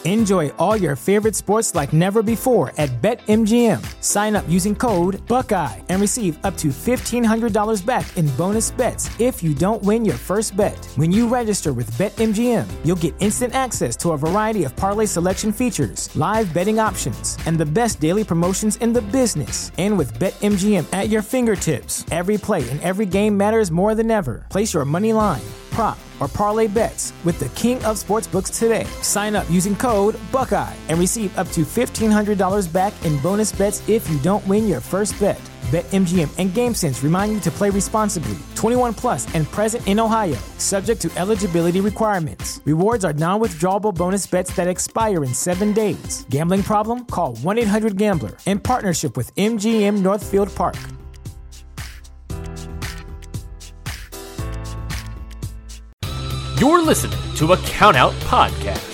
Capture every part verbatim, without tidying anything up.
Enjoy all your favorite sports like never before at BetMGM. Sign up using code Buckeye and receive up to fifteen hundred dollars back in bonus bets if you don't win your first bet. When you register with BetMGM, you'll get instant access to a variety of parlay selection features, live betting options, and the best daily promotions in the business. And with BetMGM at your fingertips, every play and every game matters more than ever. Place your money line, prop, or parlay bets with the king of sportsbooks today. Sign up using code Buckeye and receive up to fifteen hundred dollars back in bonus bets if you don't win your first bet. BetMGM and GameSense remind you to play responsibly. twenty-one plus and present in Ohio, subject to eligibility requirements. Rewards are non-withdrawable bonus bets that expire in seven days. Gambling problem? Call one eight hundred gambler in partnership with M G M Northfield Park. You're listening to a Countout Podcast.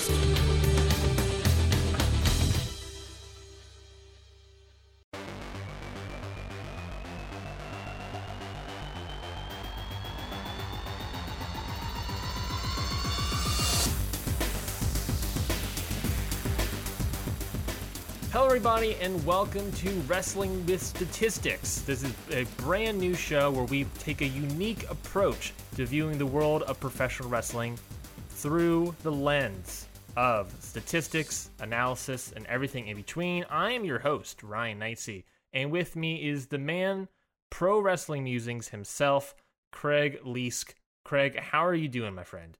Hello everybody and welcome to Wrestling with Statistics. This is a brand new show where we take a unique approach to viewing the world of professional wrestling through the lens of statistics, analysis, and everything in between. I am your host, Ryan Knightsey, and with me is the man, Pro Wrestling Musings himself, Craig Leask. Craig, how are you doing, my friend?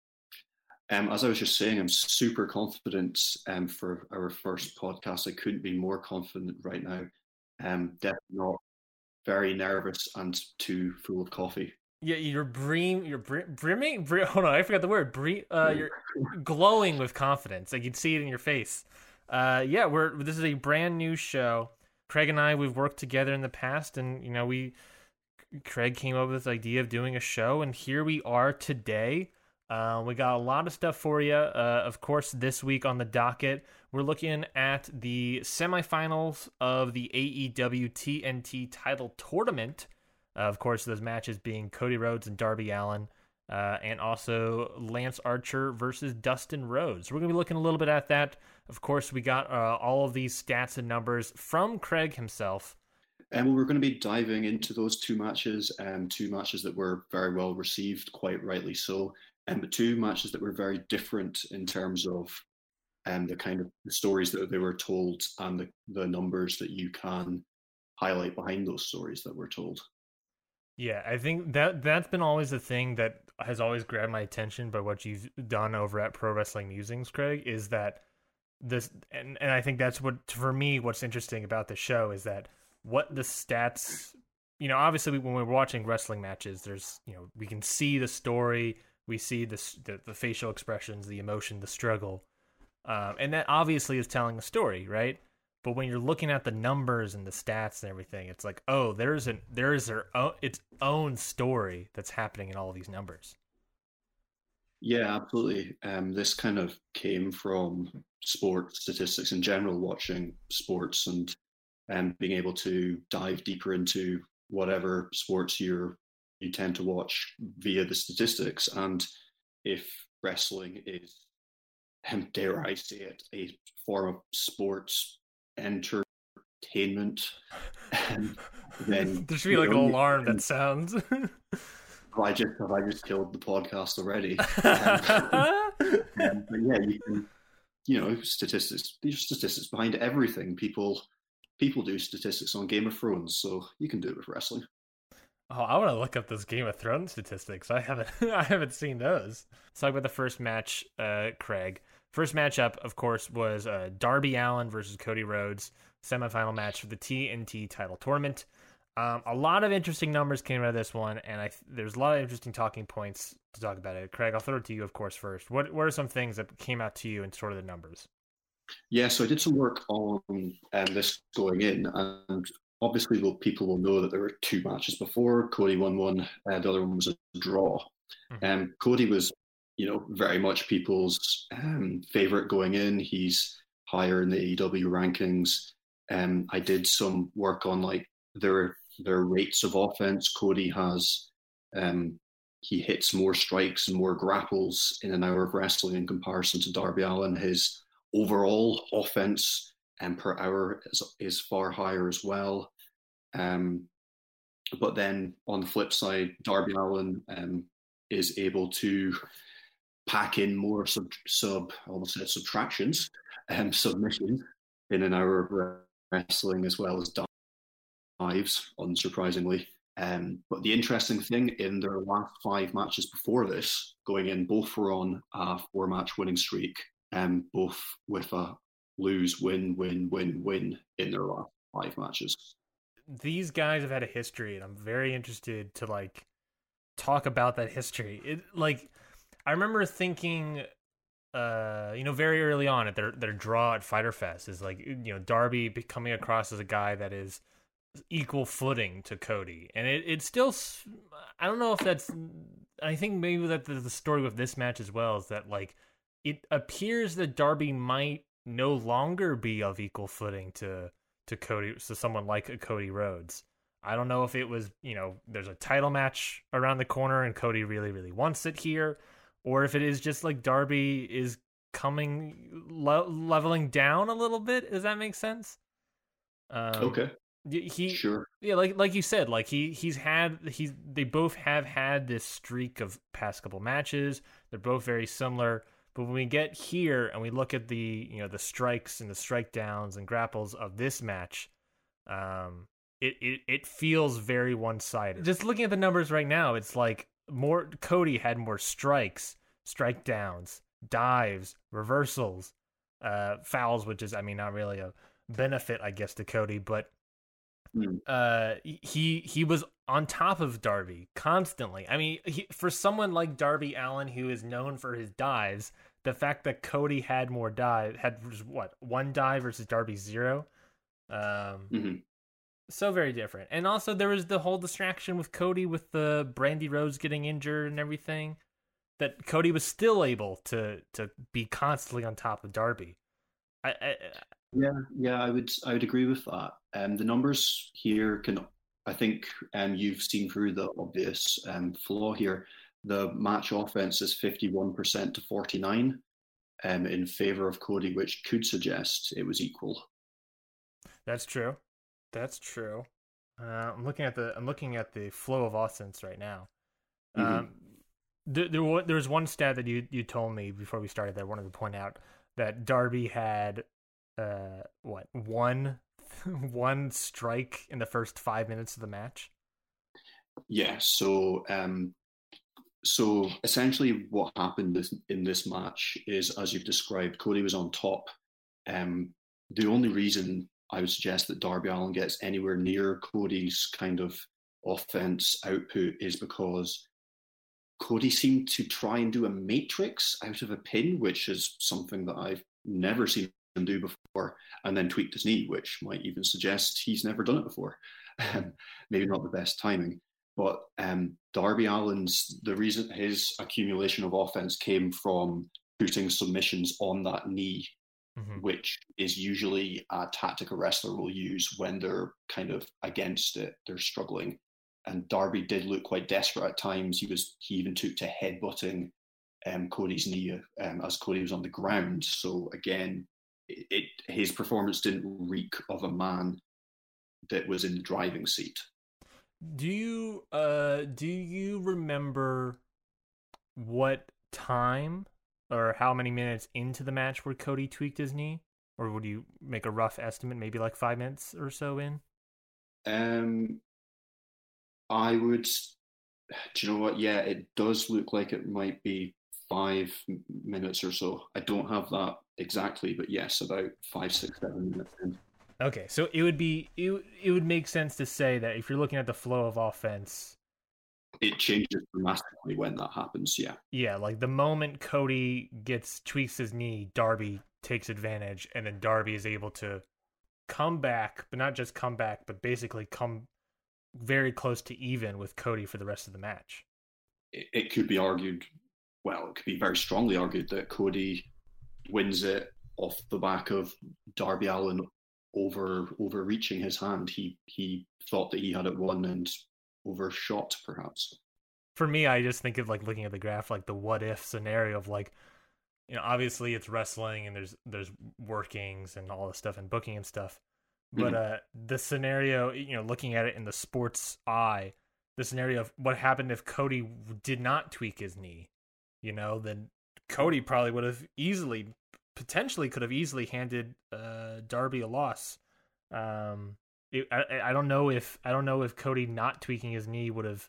Um, as I was just saying, I'm super confident um, for our first podcast. I couldn't be more confident right now. Um, definitely not very nervous and too full of coffee. Yeah, you're brim, you're brim, brimming. Brim, hold on, I forgot the word. Brim, uh, you're glowing with confidence. I can see it in your face. Uh, yeah, we're this is a brand new show. Craig and I, we've worked together in the past, and you know, we Craig came up with this idea of doing a show, and here we are today. Uh, we got a lot of stuff for you. Uh, of course, this week on the docket, we're looking at the semifinals of the A E W T N T title tournament. Uh, of course, those matches being Cody Rhodes and Darby Allin, uh, and also Lance Archer versus Dustin Rhodes. We're going to be looking a little bit at that. Of course, we got uh, all of these stats and numbers from Craig himself. And we're going to be diving into those two matches, um, two matches that were very well received, quite rightly so. And the two matches that were very different in terms of um, the kind of the stories that they were told and the, the numbers that you can highlight behind those stories that were told. Yeah, I think that that's been always the thing that has always grabbed my attention by what you've done over at Pro Wrestling Musings, Craig, is that this, and, and I think that's what, for me, what's interesting about the show is that what the stats, you know, obviously when we're watching wrestling matches, there's, you know, we can see the story. We see the, the the facial expressions, the emotion, the struggle, um, and that obviously is telling a story, right? But when you're looking at the numbers and the stats and everything, it's like, oh, there's an there is their own, its own story that's happening in all of these numbers. Yeah, absolutely. Um, this kind of came from sports statistics in general, watching sports and um, being able to dive deeper into whatever sports you're you tend to watch via the statistics. And if wrestling is, um, dare I say it, a form of sports entertainment, um, then there should be like know, an alarm that sounds. have I just have I just killed the podcast already? um, um, but yeah, you can, you know, statistics. There's statistics behind everything. People people do statistics on Game of Thrones, so you can do it with wrestling. Oh, I want to look up those Game of Thrones statistics. I haven't, I haven't seen those. Let's talk about the first match, uh, Craig. First matchup, of course, was uh, Darby Allin versus Cody Rhodes, semifinal match for the T N T title tournament. Um, a lot of interesting numbers came out of this one, and I there's a lot of interesting talking points to talk about it. Craig, I'll throw it to you, of course, first. What what are some things that came out to you in sort of the numbers? Yeah, so I did some work on um, this going in, and obviously, well, people will know that there were two matches before. Cody won one, and the other one was a draw. Mm-hmm. Um, Cody was, you know, very much people's um, favorite going in. He's higher in the A E W rankings. Um, I did some work on like their their rates of offense. Cody has, um, he hits more strikes and more grapples in an hour of wrestling in comparison to Darby Allin. His overall offense and per hour is, is far higher as well. Um, but then on the flip side, Darby Allin um, is able to pack in more sub, sub I almost said subtractions, um, submissions in an hour of wrestling as well as dives, unsurprisingly. Um, but the interesting thing, in their last five matches before this, going in, both were on a four-match winning streak, and um, both with a lose, win, win, win, win in their last five matches. These guys have had a history, and I'm very interested to like talk about that history. It like I remember thinking, uh, you know, very early on at their their draw at Fyter Fest is like, you know, Darby coming across as a guy that is equal footing to Cody, and it it still, I don't know if that's, I think maybe that the story with this match as well is that like it appears that Darby might no longer be of equal footing to to Cody, so someone like a Cody Rhodes. I don't know if it was, you know, there's a title match around the corner and Cody really, really wants it here, or if it is just like Darby is coming, le- leveling down a little bit. Does that make sense? Um, okay. He, sure. Yeah, like like you said, like he he's had he's they both have had this streak of past couple matches. They're both very similar. But when we get here and we look at the, you know, the strikes and the strike downs and grapples of this match, um, it, it, it feels very one-sided. Just looking at the numbers right now, it's like more Cody had more strikes, strike downs, dives, reversals, uh, fouls, which is, I mean, not really a benefit, I guess, to Cody, but mm. uh, he he was on top of Darby constantly. I mean, he, for someone like Darby Allin, who is known for his dives, the fact that Cody had more dive, had what, one dive versus Darby zero, um, mm-hmm. so very different. And also there was the whole distraction with Cody with the Brandy Rhodes getting injured and everything, that Cody was still able to to be constantly on top of Darby. I, I, yeah, yeah, I would I would agree with that. Um, the numbers here can. I think um, you've seen through the obvious um, flaw here. The match offense is fifty-one percent to forty-nine um, in favor of Cody, which could suggest it was equal. That's true. That's true. Uh, I'm looking at the I'm looking at the flow of offense right now. Mm-hmm. Um, there, there, there was one stat that you, you told me before we started that I wanted to point out, that Darby had uh, what one. one strike in the first five minutes of the match. Yeah, so um, so essentially what happened in this match is, as you've described, Cody was on top. Um, the only reason I would suggest that Darby Allin gets anywhere near Cody's kind of offense output is because Cody seemed to try and do a matrix out of a pin, which is something that I've never seen him do before, and then tweaked his knee, which might even suggest he's never done it before. Um, maybe not the best timing, but um, Darby Allin's, the reason his accumulation of offense came from putting submissions on that knee, mm-hmm. which is usually a tactic a wrestler will use when they're kind of against it, they're struggling. And Darby did look quite desperate at times. He was he even took to headbutting um, Cody's knee um, as Cody was on the ground. So again, It, it his performance didn't reek of a man that was in the driving seat. Do you uh do you remember what time or how many minutes into the match where Cody tweaked his knee, or would you make a rough estimate, maybe like five minutes or so in? Um, I would. Do you know what? Yeah, it does look like it might be five minutes or so. I don't have that exactly, but yes, about five, six, seven minutes in. Okay, so it would be it, it would make sense to say that if you're looking at the flow of offense, it changes dramatically when that happens. Yeah, yeah, like the moment Cody gets tweaks his knee, Darby takes advantage, and then Darby is able to come back, but not just come back, but basically come very close to even with Cody for the rest of the match. It, it could be argued. Well, it could be very strongly argued that Cody wins it off the back of Darby Allin over overreaching his hand. He he thought that he had it won and overshot, perhaps. For me, I just think of like looking at the graph, like the what if scenario of like you know, obviously it's wrestling and there's there's workings and all this stuff and booking and stuff. But Mhm. uh, the scenario, you know, looking at it in the sports eye, the scenario of what happened if Cody did not tweak his knee, you know, then Cody probably would have easily, potentially could have easily handed uh, Darby a loss. Um, it, I I don't know if I don't know if Cody not tweaking his knee would have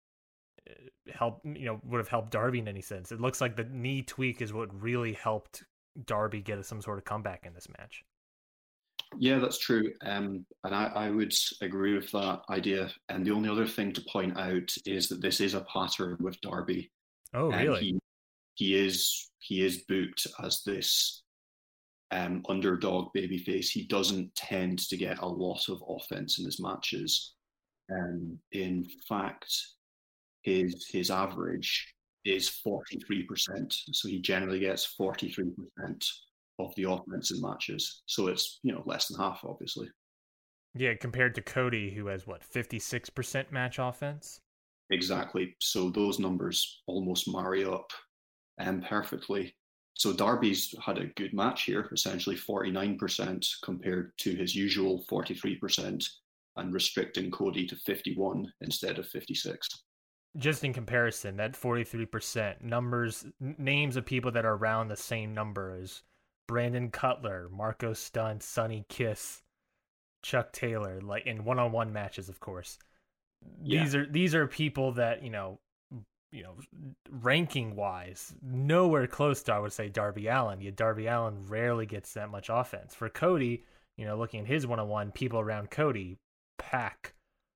helped, you know, would have helped Darby in any sense. It looks like the knee tweak is what really helped Darby get some sort of comeback in this match. Yeah, that's true. Um, and I, I would agree with that idea. And the only other thing to point out is that this is a pattern with Darby. Oh, And really? he he is he is booked as this um, underdog babyface. He doesn't tend to get a lot of offense in his matches. Um, in fact, his his average is forty-three percent. So he generally gets forty-three percent of the offense in matches. So it's, you know, less than half, obviously. Yeah, compared to Cody, who has what, fifty-six percent match offense? Exactly. So those numbers almost marry up um, perfectly. So Darby's had a good match here, essentially forty-nine percent compared to his usual forty-three percent, and restricting Cody to fifty-one instead of fifty-six. Just in comparison, that forty-three percent numbers, n- names of people that are around the same number as Brandon Cutler, Marco Stunt, Sonny Kiss, Chuck Taylor, like in one-on-one matches, of course. Yeah. These are these are people that, you know, you know, ranking wise, nowhere close to, I would say, Darby Allin. Yet Darby Allin rarely gets that much offense. For Cody, you know, looking at his one-on-one, people around Cody, Pac,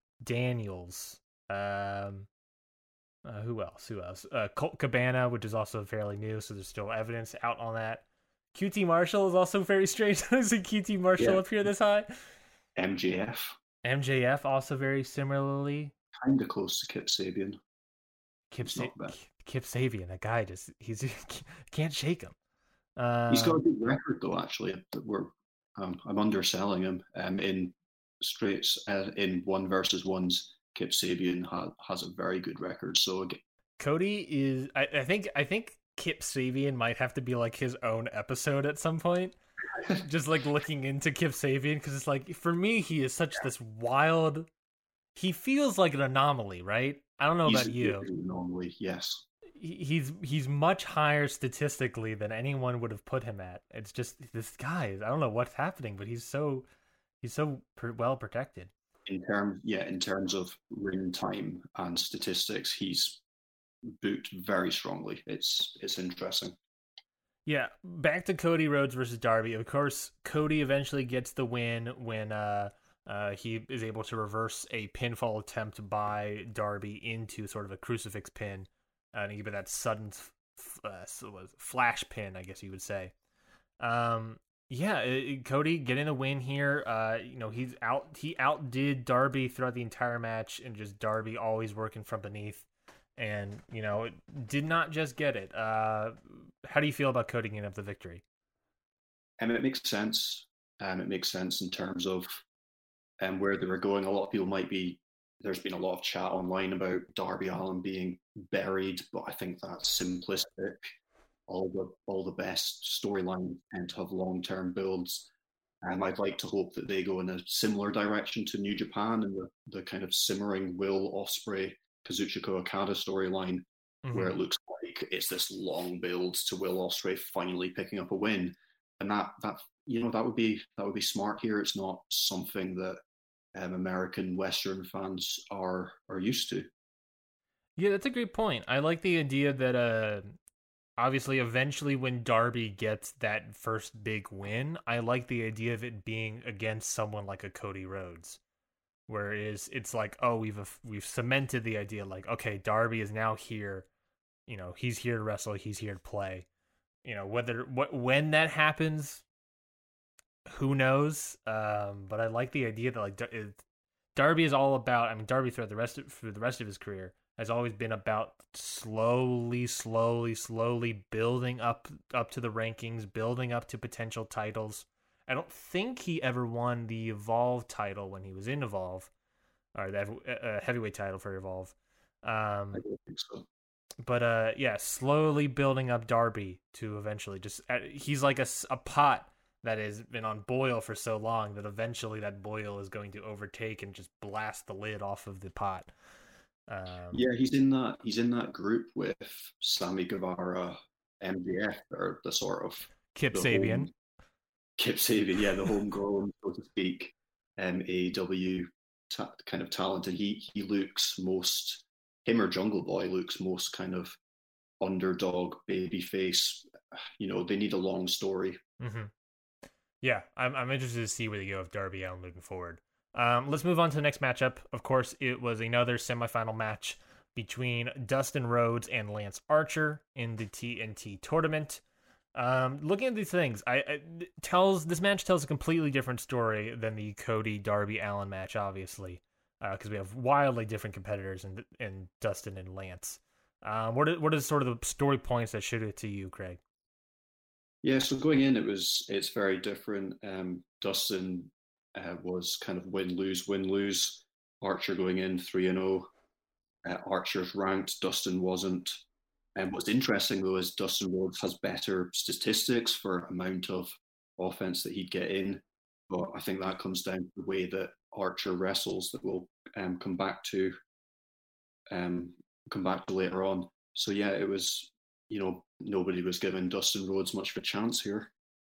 Daniels, um, uh, who else? Who else? Uh, Colt Cabana, which is also fairly new, so there's still evidence out on that. Q T Marshall is also very strange. I see Q T Marshall Yeah. up here this high. M J F, M J F also very similarly. kind of close to Kip Sabian. Kip, It's Sa- not bad. Kip Sabian, that guy just, he's can't shake him. Uh, He's got a good record, though, actually. We're, um, I'm underselling him. Um, in straights, uh, in one versus ones, Kip Sabian ha- has a very good record. So again, Cody is, I, I think, I think Kip Sabian might have to be like his own episode at some point. Just like looking into Kip Sabian, because it's like, for me, he is such this wild. He feels like an anomaly, right? I don't know he's about you. Normally, yes. He- He's he's much higher statistically than anyone would have put him at. It's just this guy. I don't know what's happening, but he's so he's so per- well protected. In terms, yeah, in terms of ring time and statistics, he's booked very strongly. It's it's interesting. Yeah, back to Cody Rhodes versus Darby. Of course, Cody eventually gets the win when uh, uh, he is able to reverse a pinfall attempt by Darby into sort of a crucifix pin, uh, and give it that sudden f- uh, flash pin, I guess you would say. Um, yeah, it, Cody getting a win here. Uh, you know, he's out. He outdid Darby throughout the entire match, and just Darby always working from beneath. And, you know, did not just get it. Uh, how do you feel about Cody getting up the victory? And it makes sense. Um, it makes sense in terms of um, where they were going. A lot of people might be, there's been a lot of chat online about Darby Allin being buried, but I think that's simplistic. All the all the best storylines tend to have long-term builds. Um, I'd like to hope that they go in a similar direction to New Japan and the, the kind of simmering Will Ospreay Kazuchika Okada storyline, mm-hmm. where it looks like it's this long build to Will Ospreay finally picking up a win, and that that you know that would be that would be smart here. It's not something that um, American Western fans are are used to. Yeah, that's a great point. I like the idea that uh, obviously eventually when Darby gets that first big win, I like the idea of it being against someone like a Cody Rhodes. Whereas it's like, oh, we've we've cemented the idea, like, okay, Darby is now here, you know, he's here to wrestle, he's here to play, you know, whether what when that happens, who knows? Um, but I like the idea that like it, Darby is all about. I mean, Darby throughout the rest of, through the rest of his career has always been about slowly, slowly, slowly building up up to the rankings, building up to potential titles. I don't think he ever won the Evolve title when he was in Evolve, or the uh, heavyweight title for Evolve. Um, I don't think so. but uh, yeah, slowly building up Darby to eventually just uh, he's like a, a pot that has been on boil for so long that eventually that boil is going to overtake and just blast the lid off of the pot. Um, yeah, he's in that he's in that group with Sammy Guevara, M J F, or the sort of Kip the Sabian. Home, Kip Sabian, yeah, the homegrown, so to speak, um, A E W ta- kind of talent, and he he looks most him or Jungle Boy looks most kind of underdog baby face. You know, they need a long story. Mm-hmm. Yeah, I'm I'm interested to see where they go with Darby Allin moving forward. Um, let's move on to the next matchup. Of course, it was another semifinal match between Dustin Rhodes and Lance Archer in the T N T tournament. Um, looking at these things, I, I tells this match tells a completely different story than the Cody Darby Allin match, obviously, because uh, we have wildly different competitors in in Dustin and Lance. Um, what are, what are sort of the story points that showed it to you, Craig? Yeah, so going in, it was it's very different. Um, Dustin uh, was kind of win lose win lose. Archer going in three and zero. Uh, Archer's ranked. Dustin wasn't. And what's interesting though is Dustin Rhodes has better statistics for amount of offense that he'd get in. But I think that comes down to the way that Archer wrestles that we'll um, come back to. Um, come back to later on. So yeah, it was. You know, nobody was giving Dustin Rhodes much of a chance here.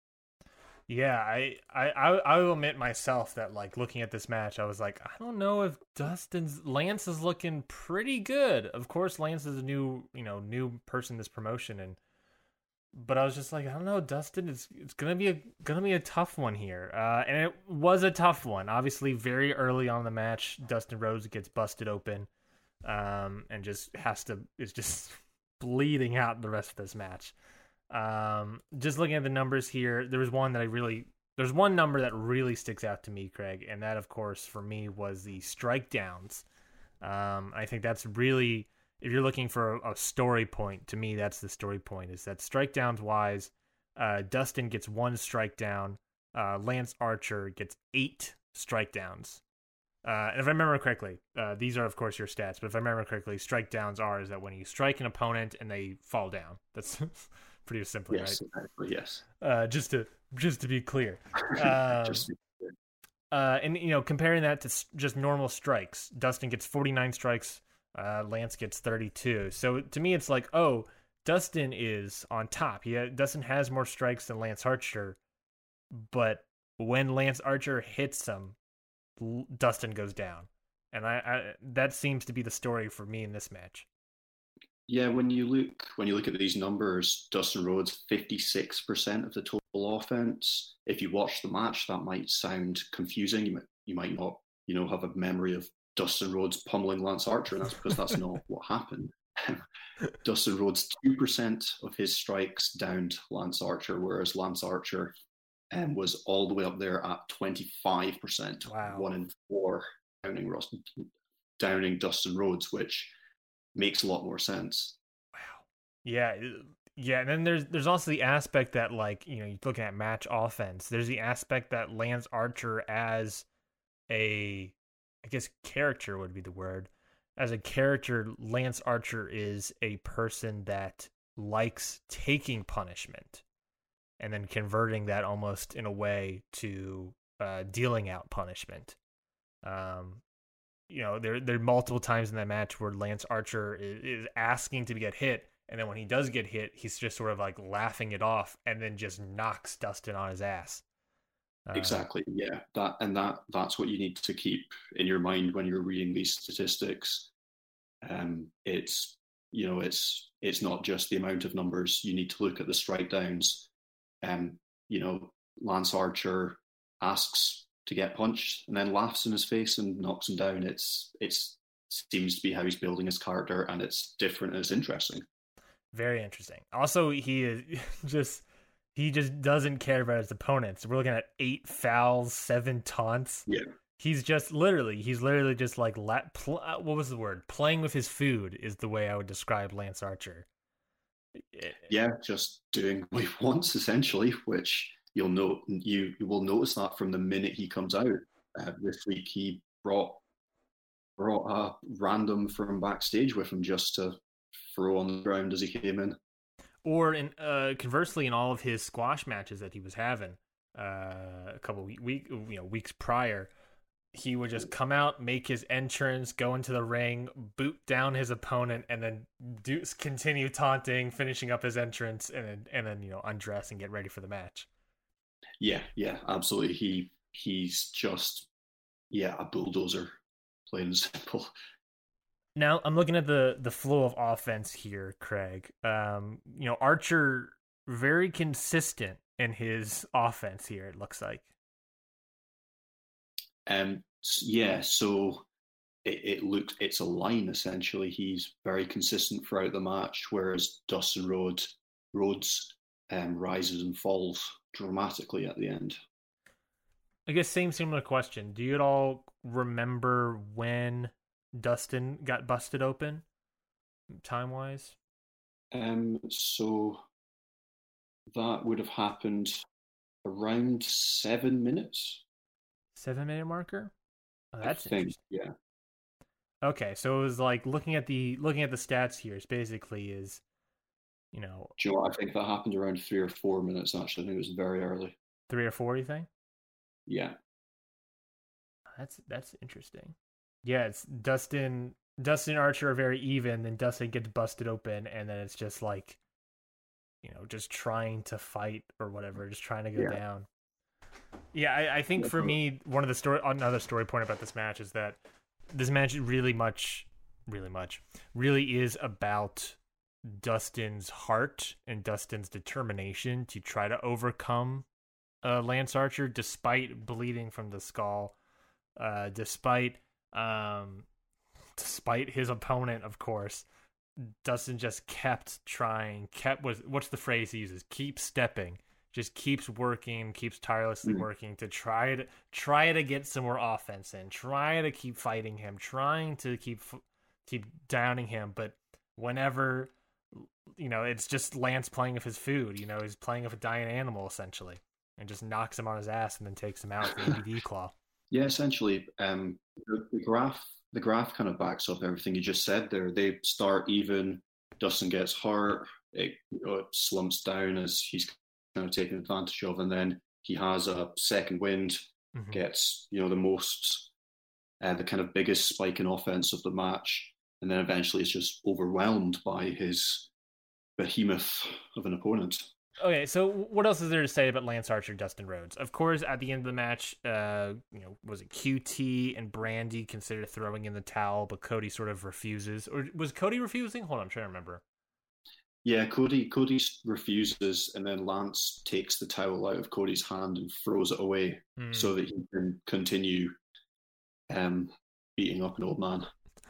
Yeah, I, I, I will admit myself that, like, looking at this match, I was like, I don't know if Dustin's Lance is looking pretty good. Of course, Lance is a new, you know, new person in this promotion, and but I was just like, I don't know, Dustin is it's gonna be a gonna be a tough one here, uh, and it was a tough one. Obviously, very early on in the match, Dustin Rhodes gets busted open, um, and just has to is just. bleeding out the rest of this match. Um, just looking at the numbers here, there was one that I really, there's one number that really sticks out to me, Craig, and that, of course, for me was the strike downs. Um, I think that's really, if you're looking for a, a story point, to me, that's the story point, is that strike downs wise, uh, Dustin gets one strike down, uh, Lance Archer gets eight strike downs. Uh, and if I remember correctly, uh, these are, of course, your stats, but if I remember correctly, strike downs are is that when you strike an opponent and they fall down. That's pretty simply, yes, right? Exactly, yes. Uh, just to just to be clear. Um, just to be clear. Uh, and, you know, comparing that to just normal strikes, Dustin gets forty-nine strikes, uh, Lance gets thirty-two. So to me, it's like, oh, Dustin is on top. He ha- Dustin has more strikes than Lance Archer, but when Lance Archer hits him, Dustin goes down, and I, I that seems to be the story for me in this match. Yeah, when you look when you look at these numbers, Dustin Rhodes fifty-six percent of the total offense. If you watch the match, that might sound confusing. You might you might not you know have a memory of Dustin Rhodes pummeling Lance Archer, and that's because that's not what happened. Dustin Rhodes two percent of his strikes downed Lance Archer, whereas Lance Archer Um, was all the way up there at twenty-five percent, wow. one in four downing, downing Dustin Rhodes, which makes a lot more sense. Wow. Yeah. Yeah. And then there's there's also the aspect that, like, you know, you're looking at match offense. There's the aspect that Lance Archer as a, I guess character would be the word. As a character, Lance Archer is a person that likes taking punishment. And then converting that almost in a way to uh, dealing out punishment. Um, you know, there there are multiple times in that match where Lance Archer is, is asking to get hit, and then when he does get hit, he's just sort of like laughing it off, and then just knocks Dustin on his ass. Uh, exactly, yeah. That and that that's what you need to keep in your mind when you're reading these statistics. Um, it's you know, it's it's not just the amount of numbers. You need to look at the strike downs. Um, you know, Lance Archer asks to get punched and then laughs in his face and knocks him down. It's it's seems to be how he's building his character, and it's different and it's interesting. Very interesting. Also, he is just he just doesn't care about his opponents. We're looking at eight fouls, seven taunts. Yeah, he's just literally he's literally just like la- pl- what was the word? Playing with his food is the way I would describe Lance Archer. Yeah, just doing what he wants essentially, which you'll note you, you will notice that from the minute he comes out. Uh, this week he brought brought a random from backstage with him just to throw on the ground as he came in. Or in uh, conversely, in all of his squash matches that he was having uh, a couple week, week you know weeks prior, he would just come out, make his entrance, go into the ring, boot down his opponent, and then do continue taunting, finishing up his entrance, and then and then you know undress and get ready for the match. Yeah, yeah, absolutely. He he's just yeah a bulldozer, plain and simple. Now I'm looking at the the flow of offense here, Craig. Um, you know, Archer very consistent in his offense here. It looks like. Um, yeah, so it, it looked it's a line essentially. He's very consistent throughout the match, whereas Dustin Rhodes Rhodes um, rises and falls dramatically at the end. I guess same similar question. Do you at all remember when Dustin got busted open, time wise? Um, so that would have happened around seven minutes. Seven minute marker. Oh, that's I think, interesting. yeah. Okay, so it was like looking at the looking at the stats here. It's basically is, you know. Do you know what? I think that happened around three or four minutes. Actually, I think it was very early. Three or four, you think? Yeah. That's that's interesting. Yeah, it's Dustin Dustin and Archer are very even, then Dustin gets busted open, and then it's just like, you know, just trying to fight or whatever, just trying to go yeah. down. Yeah, I, I think for me, one of the story, another story point about this match is that this match really much, really much, really is about Dustin's heart and Dustin's determination to try to overcome uh, Lance Archer, despite bleeding from the skull, uh, despite, um, despite his opponent, of course. Dustin just kept trying, kept was what's the phrase he uses? Keep stepping. Just keeps working, keeps tirelessly working to try to try to get some more offense in, try to keep fighting him, trying to keep keep downing him. But whenever, you know, it's just Lance playing with his food. You know, he's playing with a dying animal essentially, and just knocks him on his ass and then takes him out with the A B D claw. Yeah, essentially, um, the, the graph the graph kind of backs up everything you just said there. They start even. Dustin gets hurt. It, you know, it slumps down as he's kind of taken advantage of, and then he has a second wind, mm-hmm. gets you know the most, uh, the kind of biggest spike in offense of the match, and then eventually is just overwhelmed by his behemoth of an opponent. Okay, so what else is there to say about Lance Archer, Dustin Rhodes? Of course, at the end of the match, uh, you know, was it Q T and Brandy considered throwing in the towel, but Cody sort of refuses, or was Cody refusing? Hold on, I'm trying to remember. Yeah, Cody Cody refuses, and then Lance takes the towel out of Cody's hand and throws it away mm. so that he can continue um, beating up an old man.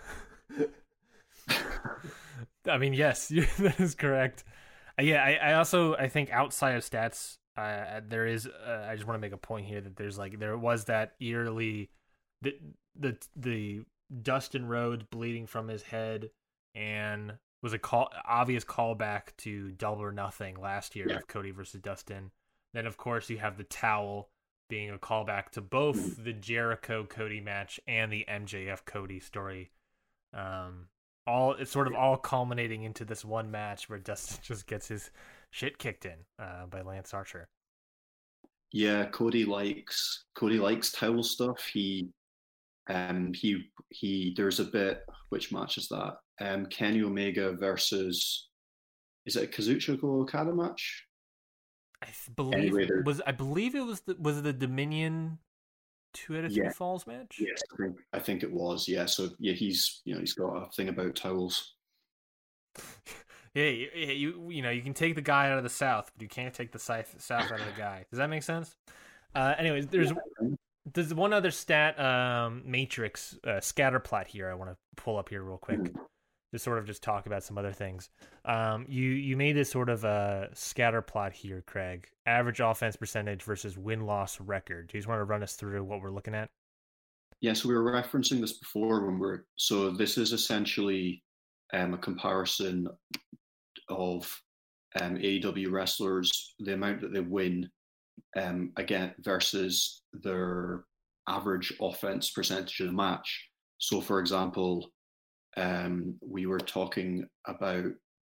I mean, yes, that is correct. Uh, yeah, I, I also I think outside of stats, uh, there is. Uh, I just want to make a point here that there's like there was that eerily the the the Dustin Rhodes bleeding from his head and. Was a call obvious callback to Double or Nothing last year yeah. with Cody versus Dustin. Then of course you have the towel being a callback to both the Jericho Cody match and the M J F Cody story. Um, all it's sort of all culminating into this one match where Dustin just gets his shit kicked in uh, by Lance Archer. Yeah, Cody likes Cody likes towel stuff. He um he he there's a bit which match is that? Um, Kenny Omega versus is it a Kazuchika Okada match? I believe anyway, was I believe it was the was it the Dominion two out of three yeah. falls match? Yes, I think, I think it was. Yeah, so yeah, he's you know he's got a thing about towels. yeah, you, you you know you can take the guy out of the South, but you can't take the south south out of the guy. Does that make sense? Uh, anyways, there's. Yeah. There's one other stat um, matrix uh, scatter plot here I want to pull up here real quick to sort of just talk about some other things. Um, you you made this sort of a scatter plot here, Craig. Average offense percentage versus win-loss record. Do you just want to run us through what we're looking at? Yeah, so we were referencing this before when we're so this is essentially um, a comparison of um, A E W wrestlers, the amount that they win um, again versus their average offense percentage of the match. So, for example, Um, we were talking about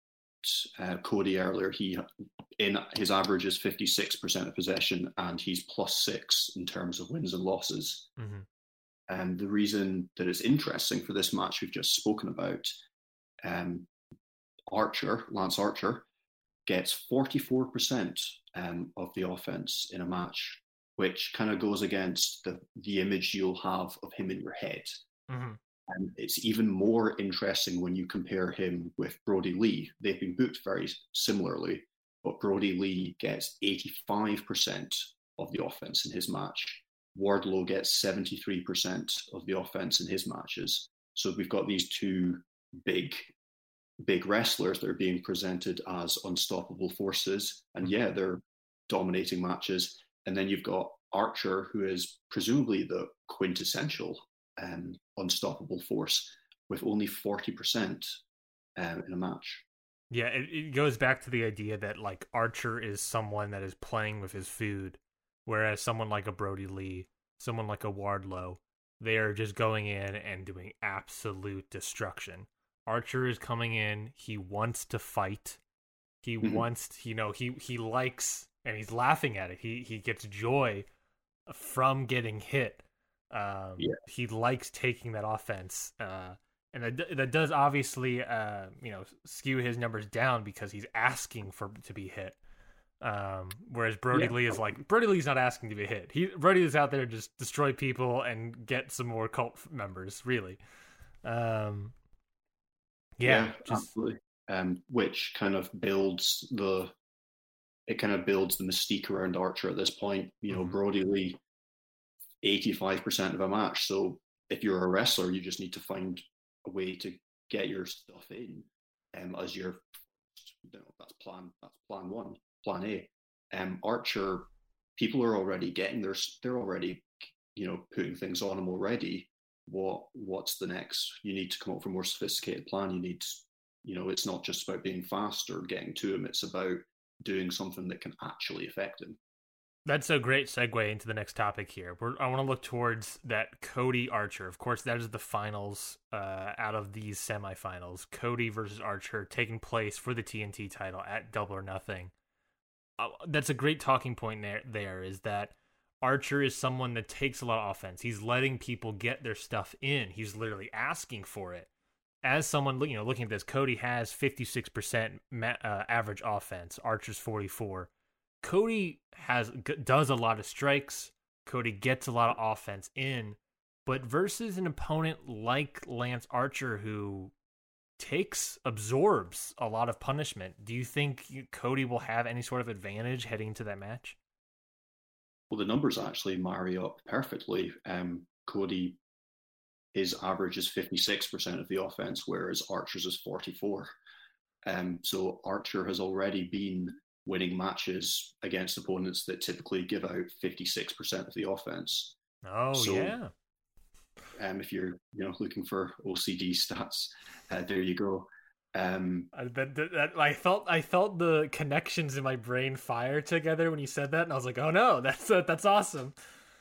uh, Cody earlier. He in his average is fifty-six percent of possession, and he's plus six in terms of wins and losses. Mm-hmm. And the reason that it's interesting for this match we've just spoken about, um, Archer, Lance Archer, gets forty-four percent um, of the offense in a match, which kind of goes against the, the image you'll have of him in your head. Mm-hmm. And it's even more interesting when you compare him with Brody Lee. They've been booked very similarly, but Brody Lee gets eighty-five percent of the offense in his match. Wardlow gets seventy-three percent of the offense in his matches. So we've got these two big, big wrestlers that are being presented as unstoppable forces. And yeah, they're dominating matches. And then you've got Archer, who is presumably the quintessential um, unstoppable force, with only forty percent um, in a match. Yeah, it, it goes back to the idea that like Archer is someone that is playing with his food, whereas someone like a Brody Lee, someone like a Wardlow, they are just going in and doing absolute destruction. Archer is coming in, he wants to fight. He mm-hmm. wants, you know, he he likes, and he's laughing at it. He he gets joy from getting hit. Um, yeah. He likes taking that offense, uh, and that, that does obviously, uh, you know, skew his numbers down because he's asking for to be hit. Um, whereas Brody yeah. Lee is like, Brody Lee's not asking to be hit. He Brody is out there to just destroy people and get some more cult members, really. Um, yeah, yeah just... absolutely. Um, which kind of builds the, it kind of builds the mystique around Archer at this point. You know, mm-hmm. Brody Lee, eighty-five percent of a match. So if you're a wrestler, you just need to find a way to get your stuff in um, as your, you know, that's plan, that's plan one, plan A. Um, Archer, people are already getting their, they're already, you know, putting things on him already. What, what's the next? You need to come up with a more sophisticated plan. You need, you know, it's not just about being fast or getting to him. It's about doing something that can actually affect him. That's a great segue into the next topic here. We're, I want to look towards that Cody Archer. Of course, that is the finals uh, out of these semifinals. Cody versus Archer taking place for the T N T title at Double or Nothing. Uh, that's a great talking point there, there, is that Archer is someone that takes a lot of offense. He's letting people get their stuff in. He's literally asking for it. As someone, you know, looking at this, Cody has fifty-six percent ma- uh, average offense. Archer's forty-four. Cody has does a lot of strikes. Cody gets a lot of offense in, but versus an opponent like Lance Archer, who takes absorbs a lot of punishment, do you think Cody will have any sort of advantage heading into that match? Well, the numbers actually marry up perfectly. Um, Cody, his average is fifty-six percent of the offense, whereas Archer's is forty-four. Um, so Archer has already been winning matches against opponents that typically give out fifty-six percent of the offense. Oh, so, yeah. Um, if you're you know looking for O C D stats, uh, there you go. Um, I, that, that, I felt I felt the connections in my brain fire together when you said that, and I was like, oh no, that's uh, that's awesome.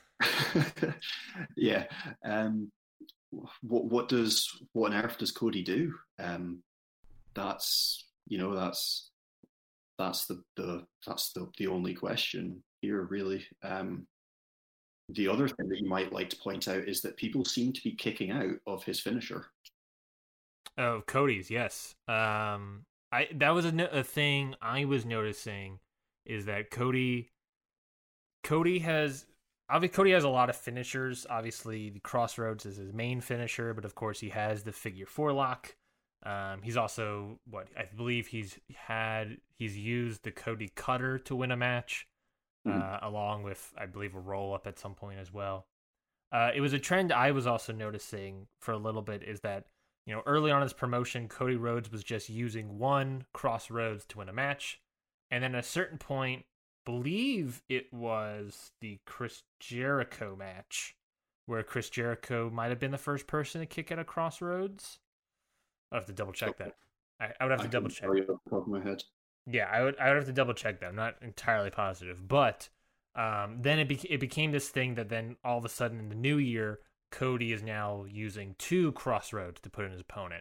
yeah. Um, what what does what on earth does Cody do? Um, that's you know that's. That's the, the that's the, the only question here, really. Um, the other thing that you might like to point out is that people seem to be kicking out of his finisher. Oh, Cody's, yes. Um, I that was a, a thing I was noticing, is that Cody, Cody has obviously Cody has a lot of finishers. Obviously, the Crossroads is his main finisher, but of course he has the figure four lock. Um, he's also, what, I believe he's had, he's used the Cody Cutter to win a match, mm-hmm. uh, along with, I believe, a roll-up at some point as well. Uh, it was a trend I was also noticing for a little bit, is that, you know, early on in his promotion, Cody Rhodes was just using one Crossroads to win a match, and then at a certain point, believe it was the Chris Jericho match, where Chris Jericho might have been the first person to kick out a Crossroads. I have to double check that. I, I would have to double check. Off the top of my head. Yeah, I would. I would have to double check that. I'm not entirely positive, but um, then it be, it became this thing that then all of a sudden in the new year, Cody is now using two Crossroads to put in his opponent.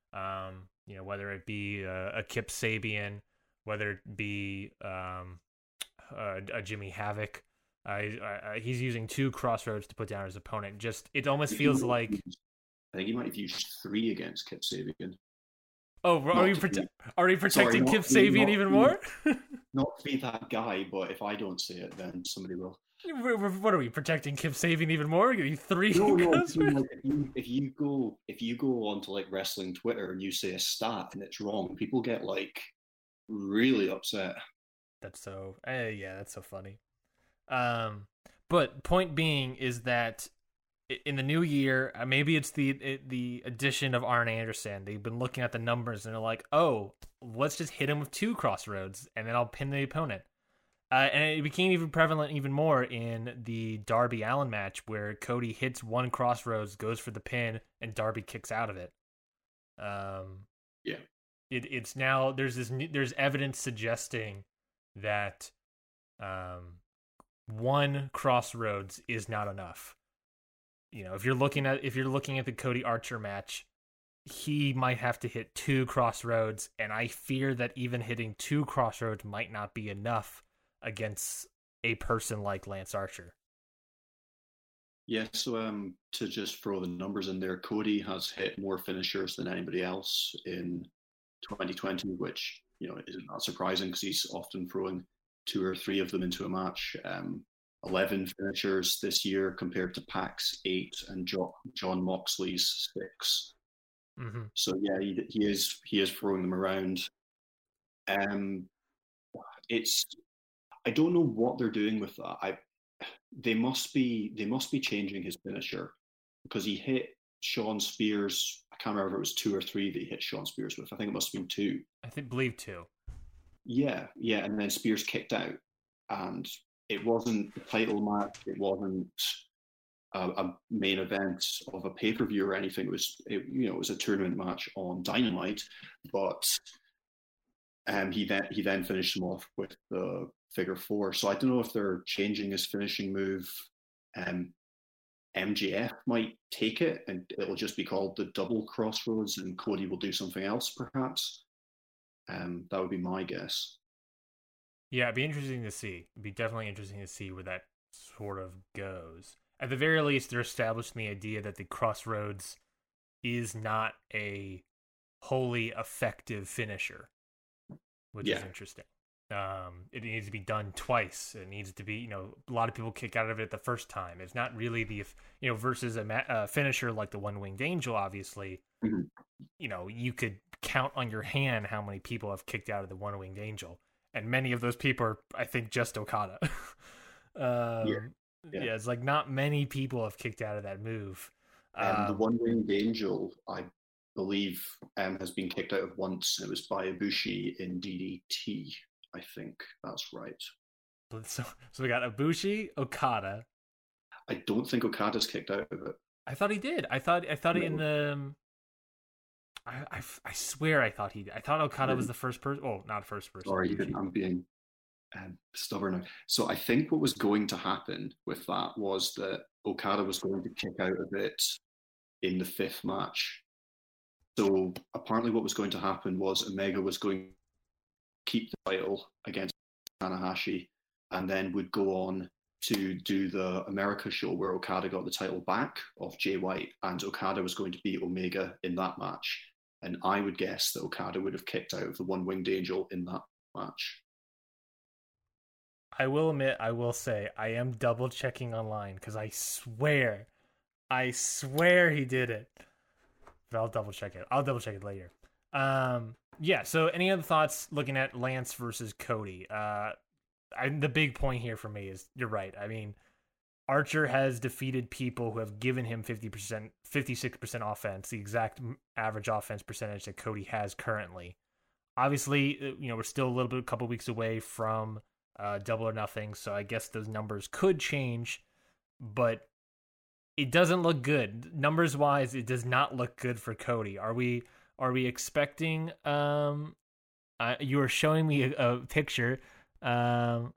Um, you know, whether it be a, a Kip Sabian, whether it be um, a, a Jimmy Havoc. Uh, I, I, he's using two crossroads to put down his opponent. Just it almost feels like. Used, I think he might have used three against Kip Sabian. Oh, are we prote- are we protecting Sorry, Kip Sabian even be, more? Not to be that guy, but if I don't say it, then somebody will. What are we protecting Kip Sabian even more? Give you three. No, no. Like, if, you, if you go if you go onto like wrestling Twitter and you say a stat and it's wrong, people get like really upset. That's so. Uh, yeah, that's so funny. Um, but point being is that in the new year, maybe it's the the addition of Arn Anderson. They've been looking at the numbers and they're like, oh, let's just hit him with two crossroads and then I'll pin the opponent. Uh, and it became even prevalent even more in the Darby Allin match where Cody hits one crossroads, goes for the pin, and Darby kicks out of it. Um, yeah, it it's now there's this there's evidence suggesting that um, one crossroads is not enough. You know, if you're looking at if you're looking at the Cody Archer match, he might have to hit two crossroads, and I fear that even hitting two crossroads might not be enough against a person like Lance Archer. Yeah, so um, to just throw the numbers in there, Cody has hit more finishers than anybody else in twenty twenty, which, you know, isn't that surprising because he's often throwing two or three of them into a match. Um, eleven finishers this year compared to Pac's eight and jo- John Moxley's six. Mm-hmm. So yeah, he, he is he is throwing them around. Um, it's I don't know what they're doing with that. I they must be they must be changing his finisher because he hit Sean Spears. I can't remember if it was two or three that he hit Sean Spears with. I think it must have been two. I think believe two. Yeah, yeah, and then Spears kicked out, and it wasn't a title match. It wasn't a, a main event of a pay per view or anything. It was, it, you know, it was a tournament match on Dynamite, but um, he then he then finished him off with the figure four. So I don't know if they're changing his finishing move. Um, M J F might take it, and it'll just be called the double crossroads, and Cody will do something else, perhaps. Um, that would be my guess. Yeah, it'd be interesting to see. It'd be definitely interesting to see where that sort of goes. At the very least, they're establishing the idea that the crossroads is not a wholly effective finisher, which yeah. is interesting. Um, it needs to be done twice. It needs to be, you know, a lot of people kick out of it the first time. It's not really the, you know, versus a, ma- a finisher like the One-Winged Angel, obviously, mm-hmm. you know, you could count on your hand how many people have kicked out of the One-Winged Angel. And many of those people are, I think, just Okada. um, yeah. Yeah. yeah, it's like not many people have kicked out of that move. Um, um, the One-Winged Angel, I believe, um, has been kicked out of once. It was by Ibushi in D D T. I think that's right. So, so we got Ibushi, Okada. I don't think Okada's kicked out of it. I thought he did. I thought I thought no. it in the. Um, I, I, I swear I thought he did. I thought Okada was the first person. Oh, not first person. Sorry, I'm being um, stubborn. So I think what was going to happen with that was that Okada was going to kick out of it in the fifth match. So apparently what was going to happen was Omega was going to keep the title against Tanahashi and then would go on to do the America show where Okada got the title back off Jay White, and Okada was going to beat Omega in that match. And I would guess that Okada would have kicked out of the One-Winged Angel in that match. I will admit, I will say, I am double checking online because I swear, I swear he did it. But I'll double check it. I'll double check it later. Um, yeah. So, any other thoughts looking at Lance versus Cody? Uh, I, the big point here for me is you're right. I mean, Archer has defeated people who have given him fifty percent, fifty-six percent offense, the exact average offense percentage that Cody has currently. Obviously, you know, we're still a little bit, a couple weeks away from uh, Double or Nothing, so I guess those numbers could change, but it doesn't look good. Numbers-wise, it does not look good for Cody. Are we are we expecting... Um, uh, you were showing me a, a picture... Um,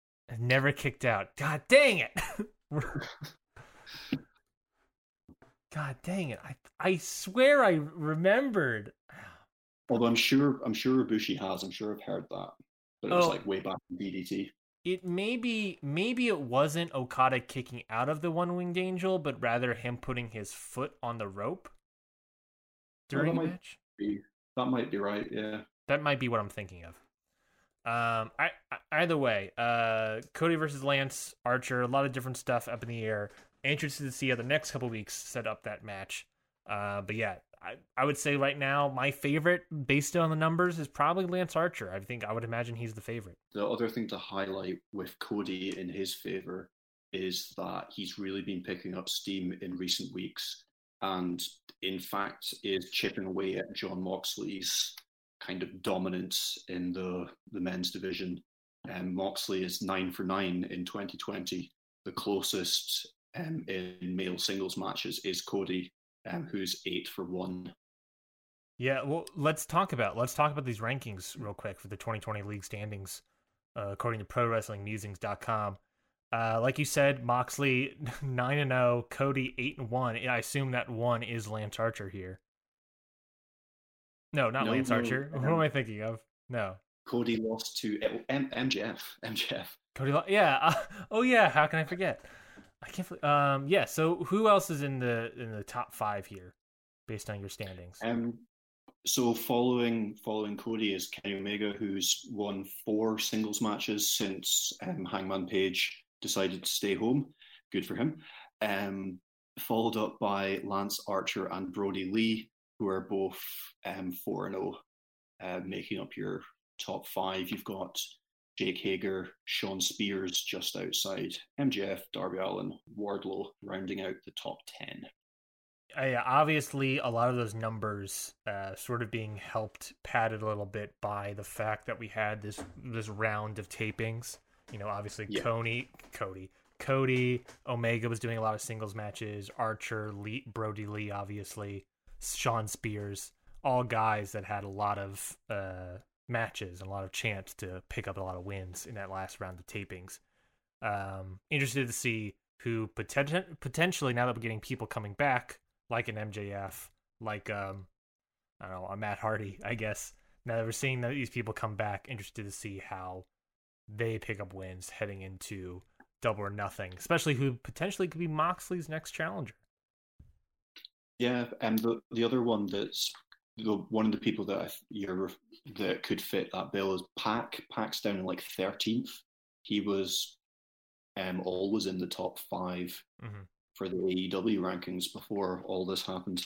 never kicked out. God dang it! God God dang it! I I swear I remembered. Although I'm sure I'm sure Ibushi has. I'm sure I've heard that, but it was Oh, like way back in D D T. it maybe maybe it wasn't Okada kicking out of the one winged angel, but rather him putting his foot on the rope during Oh, the that match. might be that might be right. Yeah. That might be what I'm thinking of. Um, I, I either way, uh, Cody versus Lance Archer, a lot of different stuff up in the air. Interested to see how the next couple weeks set up that match. Uh, but yeah, I, I would say right now my favorite, based on the numbers, is probably Lance Archer. I think I would imagine he's the favorite. The other thing to highlight with Cody in his favor is that he's really been picking up steam in recent weeks, and in fact is chipping away at Jon Moxley's kind of dominance in the, the men's division. Um, Moxley is nine for nine in twenty twenty. The closest um, in male singles matches is Cody, um, who's eight for one. Yeah, well, let's talk about let's talk about these rankings real quick for the twenty twenty league standings, uh, according to Pro Wrestling Musings dot com. Uh, like you said, Moxley nine and zero, Cody eight and one. I assume that one is Lance Archer here. No, not No, Lance no, Archer. um, Who am I thinking of? No, Cody lost to M- MJF. M J F. Cody. Lo- yeah. Uh, oh yeah. How can I forget? I can't. f- Um. Yeah. So who else is in the in the top five here, based on your standings? Um, so following following Cody is Kenny Omega, who's won four singles matches since um, Hangman Page decided to stay home. Good for him. Um, followed up by Lance Archer and Brody Lee, who are both um, four and zero, uh, making up your top five. You've got Jake Hager, Sean Spears just outside, M J F, Darby Allin, Wardlow rounding out the top ten. Uh, yeah, obviously, a lot of those numbers uh, sort of being helped padded a little bit by the fact that we had this this round of tapings. You know, obviously, Yeah. Cody, Cody, Cody, Omega was doing a lot of singles matches. Archer, Lee, Brody Lee, obviously, Sean Spears, all guys that had a lot of uh, matches and a lot of chance to pick up a lot of wins in that last round of tapings. Um, interested to see who poten- potentially, now that we're getting people coming back, like an M J F, like um, I don't know, a Matt Hardy, I guess. Now that we're seeing that these people come back, interested to see how they pick up wins heading into Double or Nothing, especially who potentially could be Moxley's next challenger. Yeah, and the the other one that's the one of the people that I, you're that could fit that bill is Pac. Pac's down in like thirteenth. He was um always in the top five Mm-hmm. for the A E W rankings before all this happened.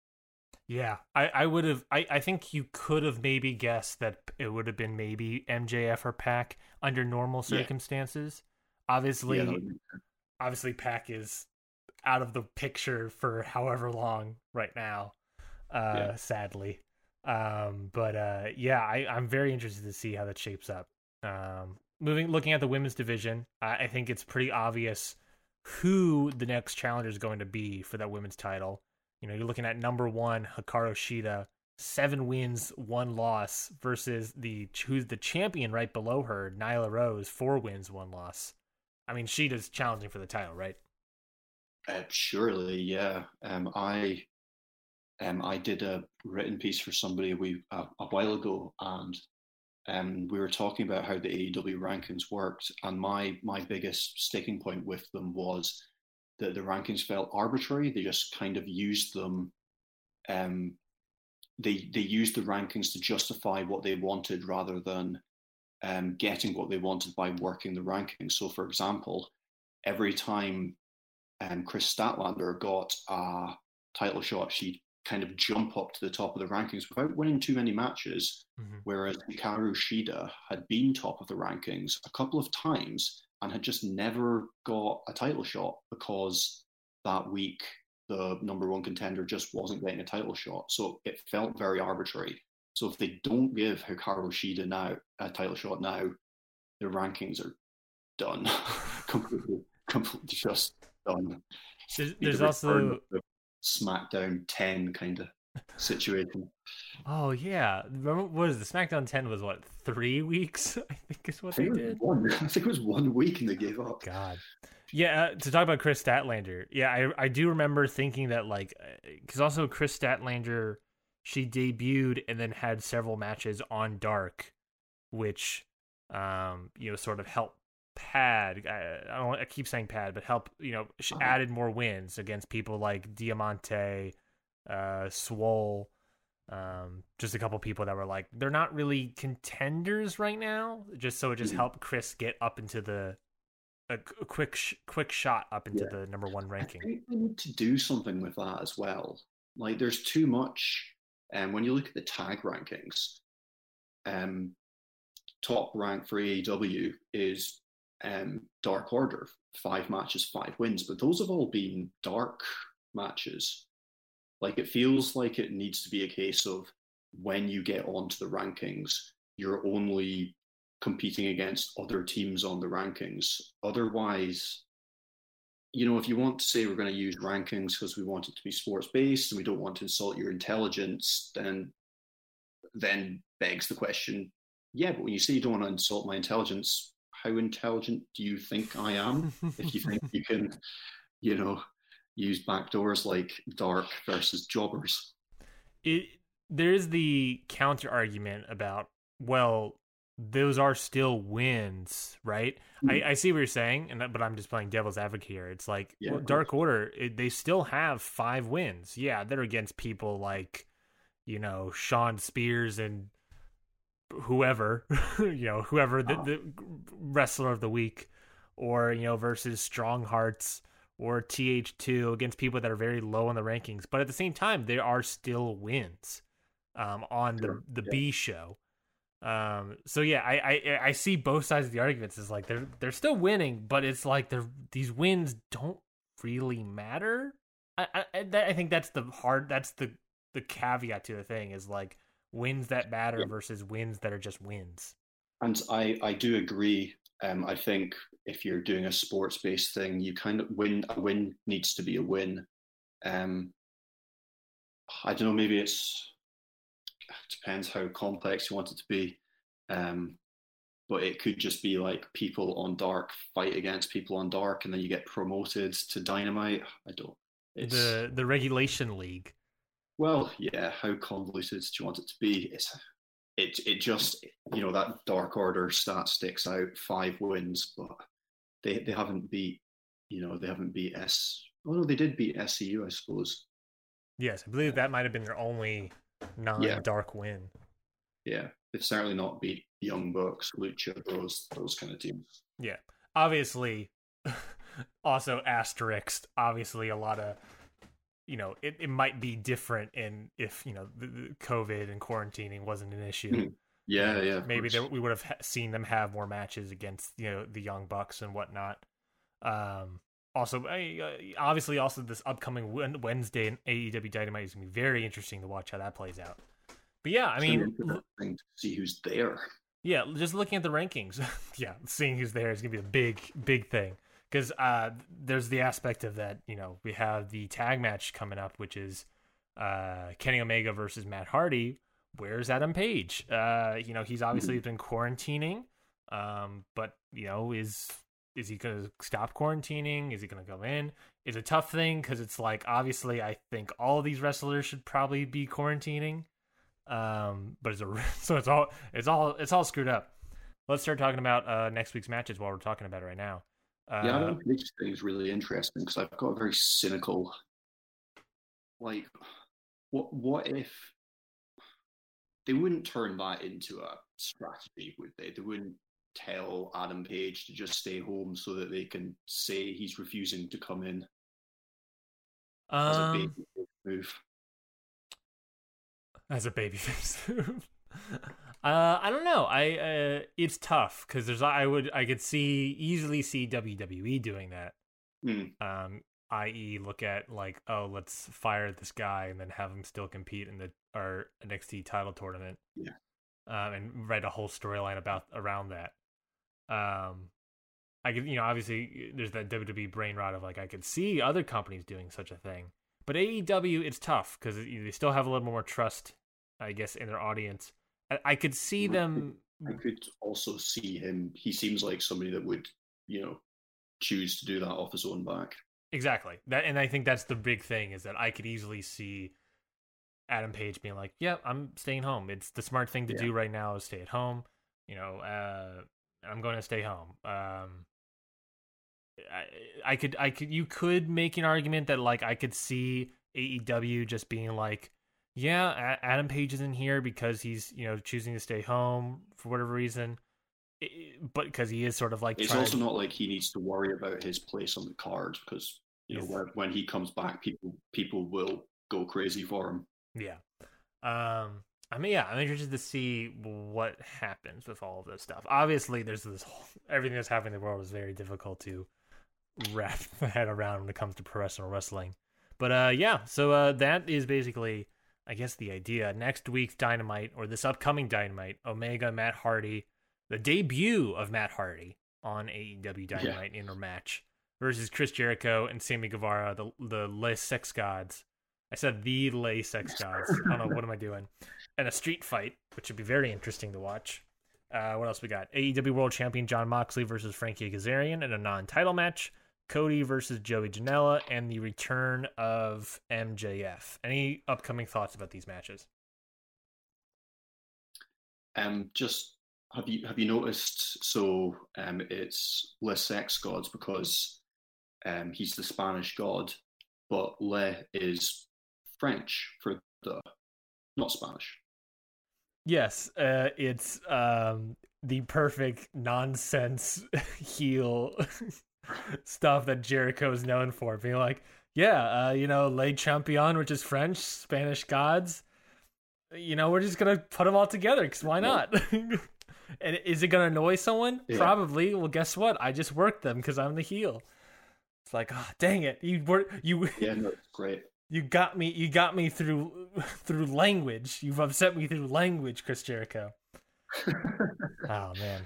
Yeah, I, I would have. I, I think you could have maybe guessed that it would have been maybe M J F or Pac under normal Yeah. circumstances. Obviously, Yeah, that would make sense. obviously Pac is out of the picture for however long right now, uh, Yeah. sadly. Um, but uh, yeah, I, I'm very interested to see how that shapes up. Um, moving, looking at the women's division, I, I think it's pretty obvious who the next challenger is going to be for that women's title. You know, you're looking at number one, Hikaru Shida, seven wins, one loss, versus the who's the champion right below her, Nyla Rose, four wins, one loss. I mean, Shida's challenging for the title, right? Uh, surely, yeah. Um, I, um, I did a written piece for somebody a, wee, a, a while ago, and um, we were talking about how the A E W rankings worked, and my my biggest sticking point with them was that the rankings felt arbitrary. They just kind of used them. Um, they they used the rankings to justify what they wanted rather than um, getting what they wanted by working the rankings. So, for example, every time um, Chris Statlander got a title shot, she'd kind of jump up to the top of the rankings without winning too many matches, Mm-hmm. whereas Hikaru Shida had been top of the rankings a couple of times and had just never got a title shot because that week the number one contender just wasn't getting a title shot. So it felt very arbitrary. So if they don't give Hikaru Shida now a title shot now, their rankings are done. completely, completely just done. There's, Be there's the return also of the SmackDown ten kind of. situation. Oh yeah, remember what is the SmackDown ten was what three weeks? I think is what I they think, it was did. one, I think it was one week and they gave up. God, yeah. Uh, to talk about Chris Statlander, yeah, I I do remember thinking that like because also Chris Statlander, she debuted and then had several matches on Dark, which um you know sort of helped pad. I, I don't I keep saying pad, but help you know she added more wins against people like Diamante, uh, Swole. Um, just a couple people that were like they're not really contenders right now. Just so it just Mhm. helped Chris get up into the a, a quick sh- quick shot up into Yeah. the number one I ranking. think they need to do something with that as well. Like, there's too much. And um, when you look at the tag rankings, um, top rank for A E W is um, Dark Order, five matches, five wins. But those have all been dark matches. Like, it feels like it needs to be a case of when you get onto the rankings, you're only competing against other teams on the rankings. Otherwise, you know, if you want to say we're going to use rankings because we want it to be sports based and we don't want to insult your intelligence, then then begs the question, yeah, but when you say you don't want to insult my intelligence, how intelligent do you think I am? If you think you can, you know, use backdoors like Dark versus Jobbers. It there's the counter argument about well those are still wins, right? Mm. I, I see what you're saying, and but I'm just playing devil's advocate here. It's like Yeah, well, Dark Order, it, they still have five wins. Yeah, they're against people like, you know, Sean Spears and whoever, you know, whoever the, the wrestler of the week, or you know, versus Strong Hearts or T H two against people that are very low on the rankings. But at the same time, there are still wins um, on Sure. the the Yeah. B show. Um, so yeah, I, I I see both sides of the arguments. Is like they're they're still winning, but it's like they're these wins don't really matter. I I, I think that's the hard that's the the caveat to the thing is like wins that matter Yeah. versus wins that are just wins. And I, I do agree. Um, I think if you're doing a sports based thing, you kind of win. A win needs to be a win. Um, I don't know. Maybe it's it depends how complex you want it to be. Um, but it could just be like people on Dark fight against people on Dark, and then you get promoted to Dynamite. I don't. It's, The the regulation league. well, yeah. How convoluted do you want it to be? It's it it just you know that Dark Order stat sticks out, five wins, but they they haven't beat you know they haven't beat S. Oh no, they did beat S C U, I suppose. Yes, I believe that might have been their only non-dark yeah. win. Yeah, they've certainly not beat Young Bucks, Lucha, those those kind of teams. Yeah, obviously, also asterisk. Obviously, a lot of you know it, it might be different in if you know the, the COVID and quarantining wasn't an issue. Mm-hmm. Yeah, you know, yeah. Maybe there, we would have ha- seen them have more matches against you know the Young Bucks and whatnot. Um, also, I, obviously, also this upcoming Wednesday in A E W Dynamite is going to be very interesting to watch how that plays out. But yeah, I mean, to see who's there. Yeah, just looking at the rankings, yeah, seeing who's there is going to be a big, big thing. Because uh, there's the aspect of that, you know, we have the tag match coming up, which is uh, Kenny Omega versus Matt Hardy. Where's Adam Page? Uh, you know, he's obviously been quarantining, um, but, you know, is is he going to stop quarantining? Is he going to go in? It's a tough thing because it's like, obviously, I think all of these wrestlers should probably be quarantining. Um, but it's a so it's all it's all it's all screwed up. Let's start talking about uh next week's matches while we're talking about it right now. Uh, yeah, I don't think this thing is really interesting because I've got a very cynical, like, what what if they wouldn't turn that into a strategy? Would they? They wouldn't tell Adam Page to just stay home so that they can say he's refusing to come in um, as a baby move. As a babyface. uh, I don't know. I uh, it's tough because there's I would I could see easily see W W E doing that. Mm. Um, that is, look at like oh let's fire this guy and then have him still compete in the our N X T title tournament. Yeah. Um, and write a whole storyline about around that. Um, I could you know obviously there's that W W E brain rot of like I could see other companies doing such a thing. But A E W, it's tough because they still have a little more trust, I guess, in their audience. I, I could see them. I could also see him. He seems like somebody that would, you know, choose to do that off his own back. Exactly. That, and I think that's the big thing is that I could easily see Adam Page being like, "Yeah, I'm staying home. It's the smart thing to yeah. do right now is stay at home. You know, uh, I'm going to stay home." Um, I, I could, I could, you could make an argument that like I could see A E W just being like, "Yeah, Adam Page isn't here because he's, you know, choosing to stay home for whatever reason." It, but because he is sort of like it's trying... also not like he needs to worry about his place on the card because you yes. know when, when he comes back, people people will go crazy for him. Yeah, um, I mean, yeah, I'm interested to see what happens with all of this stuff. Obviously, there's this whole everything that's happening in the world is very difficult to wrap the head around when it comes to professional wrestling. But uh, yeah, so uh, that is basically, I guess, the idea. Next week's Dynamite or this upcoming Dynamite, Omega, Matt Hardy. The debut of Matt Hardy on A E W Dynamite yeah. in a match versus Chris Jericho and Sammy Guevara, the the Les Sex Gods. I said the Les Sex Gods. I don't know, what am I doing? And a street fight, which would be very interesting to watch. Uh, what else we got? A E W World Champion Jon Moxley versus Frankie Kazarian in a non-title match. Cody versus Joey Janela, and the return of M J F. Any upcoming thoughts about these matches? Um, just... Have you have you noticed? So um, it's Les Sex Gods because um, he's the Spanish god, but Le is French for the not Spanish. Yes, uh, it's um, the perfect nonsense heel stuff that Jericho is known for, being like, yeah, uh, you know, Le Champion, which is French, Spanish gods. You know, we're just gonna put them all together because why not? And is it going to annoy someone? Yeah. Probably. Well, guess what? I just worked them because I'm the heel. It's like, oh, dang it. You were you Yeah, no, it's great. You got me you got me through through language. You've upset me through language, Chris Jericho. Oh, man.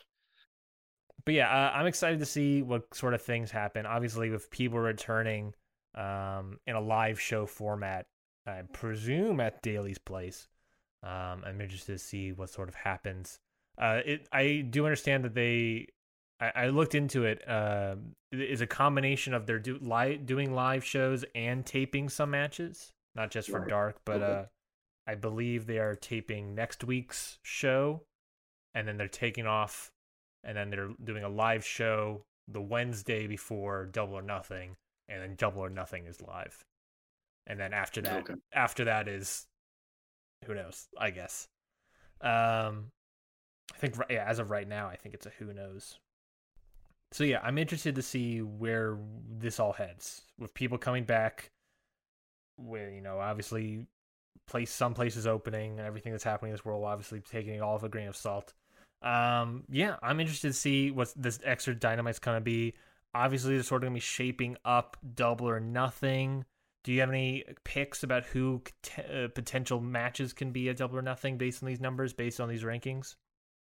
But yeah, uh, I'm excited to see what sort of things happen. Obviously, with people returning um, in a live show format, I presume at Daly's Place. Um, I'm interested to see what sort of happens. Uh, it I do understand that they, I, I looked into it. Uh, it is a combination of their do live doing live shows and taping some matches, not just for right. Dark, but okay. uh, I believe they are taping next week's show, and then they're taking off, and then they're doing a live show the Wednesday before Double or Nothing, and then Double or Nothing is live, and then after that, okay. after that is, who knows? I guess. Um. I think yeah, as of right now, I think it's a who knows. So yeah, I'm interested to see where this all heads with people coming back. Where you know, obviously, place some places opening and everything that's happening in this world, obviously taking it all with a grain of salt. Um, yeah, I'm interested to see what this extra Dynamite's gonna be. Obviously, they're sort of gonna be shaping up Double or Nothing. Do you have any picks about who t- uh, potential matches can be at Double or Nothing based on these numbers, based on these rankings?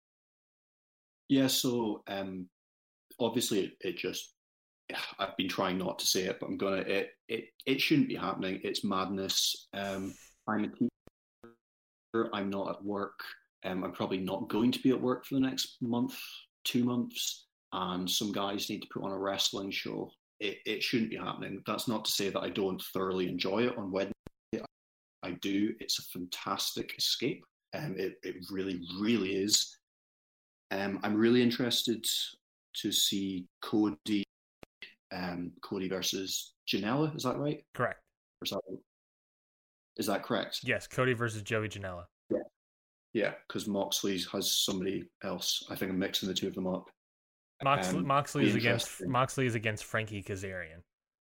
Yeah, so um, obviously it, it just, I've been trying not to say it, but I'm going to, it, it it shouldn't be happening. It's madness. Um, I'm a teacher. I'm not at work. Um, I'm probably not going to be at work for the next month, two months, and some guys need to put on a wrestling show. It, it shouldn't be happening. That's not to say that I don't thoroughly enjoy it on Wednesday. I do. It's a fantastic escape. Um, it, it really, really is. Um, I'm really interested to see Cody, um, Cody versus Janela. Is that right? Correct. Or is that is that correct? Yes, Cody versus Joey Janela. Yeah, yeah, because Moxley has somebody else. I think I'm mixing the two of them up. Moxley, um, Moxley is against Moxley is against Frankie Kazarian.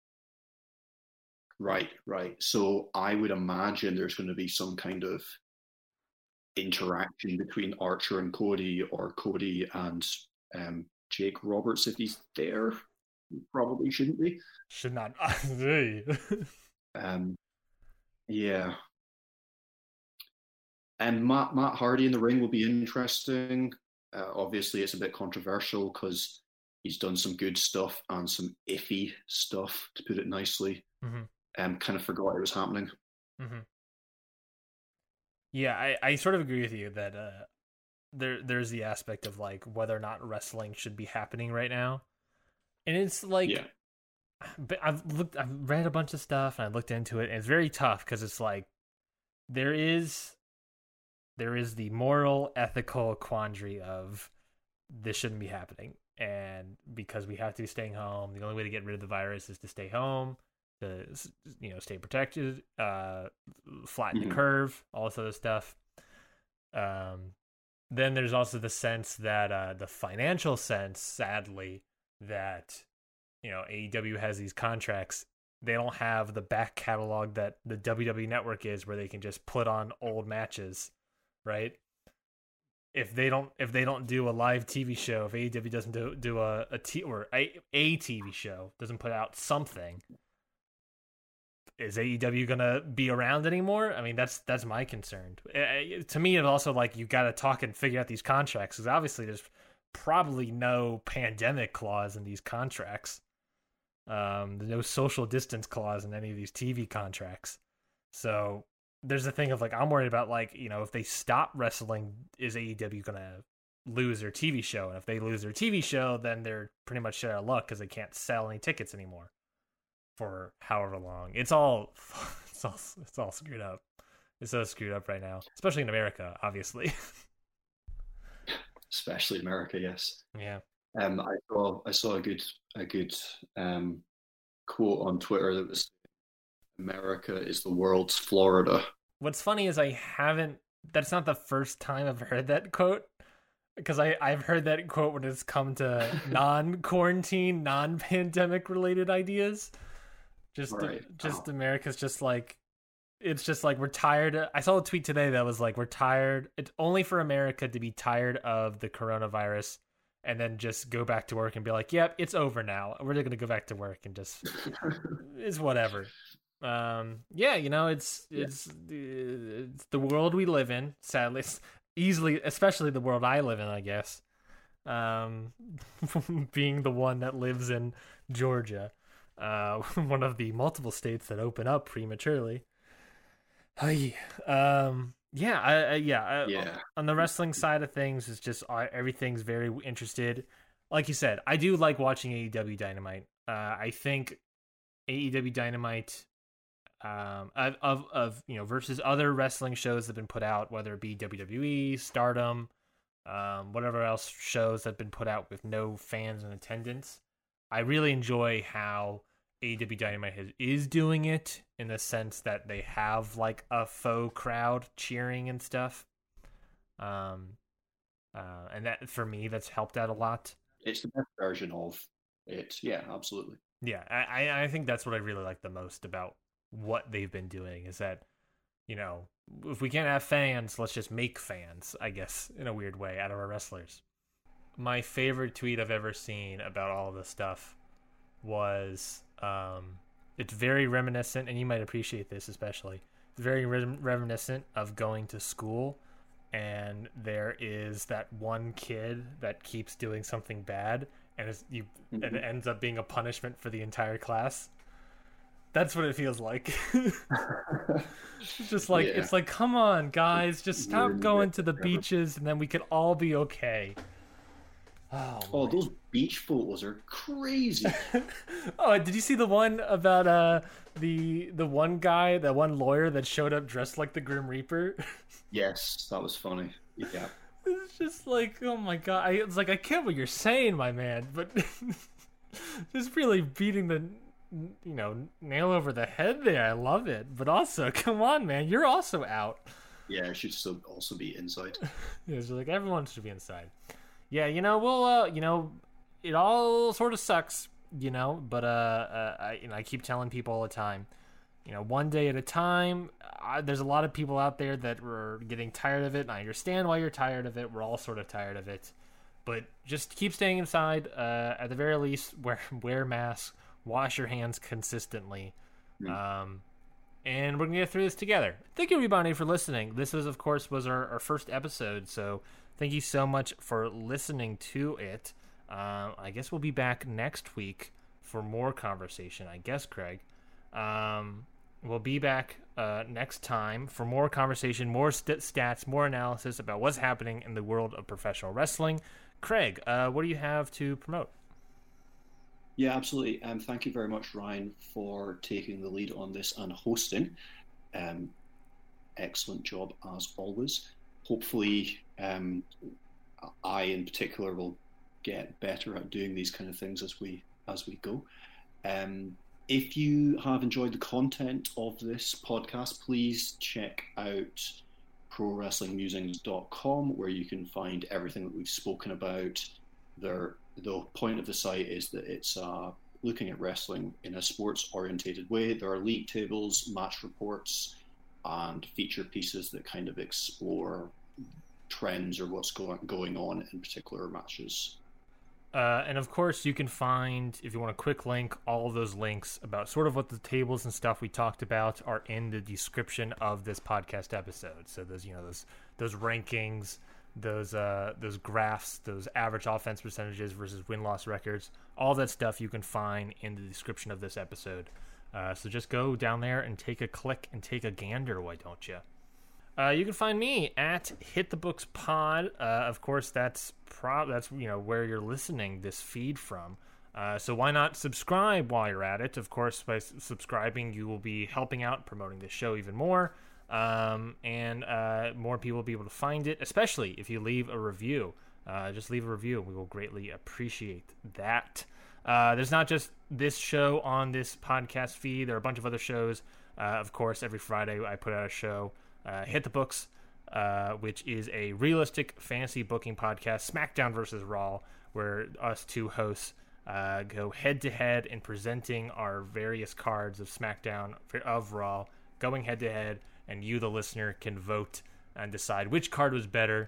Right, right. So I would imagine there's going to be some kind of interaction between Archer and Cody, or Cody and um, Jake Roberts if he's there. Probably shouldn't be. Should not. um, yeah. And Matt Matt Hardy in the ring will be interesting. Uh, obviously, it's a bit controversial because he's done some good stuff and some iffy stuff, to put it nicely. Mm-hmm. um, kind of forgot it was happening. Mm-hmm. Yeah, I, I sort of agree with you that uh, there there's the aspect of like whether or not wrestling should be happening right now, and it's like, Yeah. but I've looked, I've read a bunch of stuff and I looked into it, and it's very tough because it's like there is there is the moral, ethical quandary of this shouldn't be happening, and because we have to be staying home, the only way to get rid of the virus is to stay home, to you know stay protected, uh, flatten Mhm. the curve, all this other stuff. Um, then there's also the sense that uh, the financial sense, sadly, that you know A E W has these contracts. They don't have the back catalog that the W W E Network is, where they can just put on old matches, right? If they don't, if they don't do a live T V show, if A E W doesn't do do a a t or a, a T V show, doesn't put out something, is A E W gonna be around anymore? I mean, that's that's my concern. Uh, to me, it's also like you got to talk and figure out these contracts, because obviously there's probably no pandemic clause in these contracts. Um, there's no social distance clause in any of these T V contracts. So there's a thing of like, I'm worried about like, you know, if they stop wrestling, is A E W gonna lose their T V show? And if they lose their T V show, then they're pretty much shit out of luck because they can't sell any tickets anymore for however long. It's all, it's all, it's all screwed up. It's so screwed up right now, especially in America, obviously. Especially America, yes. Yeah. Um, I saw I saw a good a good um, quote on Twitter that was, "America is the world's Florida." What's funny is I haven't. That's not the first time I've heard that quote, because I I've heard that quote when it's come to non-quarantine, non-pandemic related ideas. Just Right. just Oh. America's just like, it's just like we're tired. I saw a tweet today that was like, we're tired. It's only for America to be tired of the coronavirus and then just go back to work and be like, yep, it's over now. We're just going to go back to work and just, it's whatever. Um, yeah, you know, it's, it's, it's the world we live in, sadly. It's easily, especially the world I live in, I guess. Um, being the one that lives in Georgia, uh, one of the multiple states that open up prematurely. Hi. Um, yeah, I, I yeah, I, Yeah. on the wrestling side of things, it's just uh, everything's very interested. Like you said, I do like watching A E W Dynamite. Uh, I think A E W Dynamite, um, of, of of you know versus other wrestling shows that have been put out, whether it be W W E, Stardom, um, whatever else shows that have been put out with no fans in attendance. I really enjoy how A E W Dynamite has, is doing it, in the sense that they have like a faux crowd cheering and stuff. Um, uh, and that for me, that's helped out a lot. It's the best version of it. Yeah, absolutely. Yeah, I, I- I think that's what I really like the most about what they've been doing, is that, you know, if we can't have fans, let's just make fans, I guess, in a weird way, out of our wrestlers. My favorite tweet I've ever seen about all of this stuff was, um, it's very reminiscent, and you might appreciate this especially. It's very rem- reminiscent of going to school, and there is that one kid that keeps doing something bad, and it's, you, Mhm. and it ends up being a punishment for the entire class. That's what it feels like. It's just like, Yeah. it's like, come on, guys, just stop Ruined going it to the forever. beaches, and then we could all be okay. Oh, Oh, man. those beach photos are crazy. Oh, did you see the one about uh the the one guy, that one lawyer that showed up dressed like the Grim Reaper? Yes, that was funny. Yeah. It's just like, oh my god! I, it's like, I get what you're saying, my man, but just really beating the, you know, nail over the head there. I love it, but also, come on, man, you're also out. Yeah, it should still also be inside. It's like everyone should be inside. Yeah, you know, well, uh, you know, it all sort of sucks, you know, but uh, uh I, you know, I keep telling people all the time, you know, one day at a time. Uh, there's a lot of people out there that are getting tired of it, and I understand why you're tired of it. We're all sort of tired of it, but just keep staying inside. Uh, at the very least, wear wear masks, wash your hands consistently, Mm. um, and we're gonna get through this together. Thank you, everybody, for listening. This is, of course, was our, our first episode, so thank you so much for listening to it. Uh, I guess we'll be back next week for more conversation, I guess, Craig. Um, we'll be back uh, next time for more conversation, more st- stats, more analysis about what's happening in the world of professional wrestling. Craig, uh, what do you have to promote? Yeah, absolutely. Um, thank you very much, Ryan, for taking the lead on this and hosting. Um, excellent job as always. Hopefully, um, I in particular will get better at doing these kind of things as we as we go. Um, if you have enjoyed the content of this podcast, please check out pro wrestling musings dot com, where you can find everything that we've spoken about. There, the point of the site is that it's uh, looking at wrestling in a sports-orientated way. There are league tables, match reports, and feature pieces that kind of explore trends or what's going going on in particular matches. Uh, and of course, you can find, if you want a quick link, all of those links about sort of what the tables and stuff we talked about are in the description of this podcast episode. So those, you know, those those rankings, those uh, those graphs, those average offense percentages versus win-loss records, all that stuff you can find in the description of this episode. Uh, so just go down there and take a click and take a gander, why don't you? Uh, you can find me at Hit the Books Pod. Uh, of course, that's pro- that's you know where you're listening this feed from. Uh, so why not subscribe while you're at it? Of course, by s- subscribing, you will be helping out, promoting this show even more, um, and uh, more people will be able to find it. Especially if you leave a review. Uh, just leave a review. We will greatly appreciate that. Uh, there's not just this show on this podcast feed. There are a bunch of other shows. Uh, of course, every Friday I put out a show. Uh, Hit the Books, uh, which is a realistic fantasy booking podcast, SmackDown versus Raw, where us two hosts uh, go head-to-head in presenting our various cards of SmackDown, of Raw, going head-to-head, and you, the listener, can vote and decide which card was better,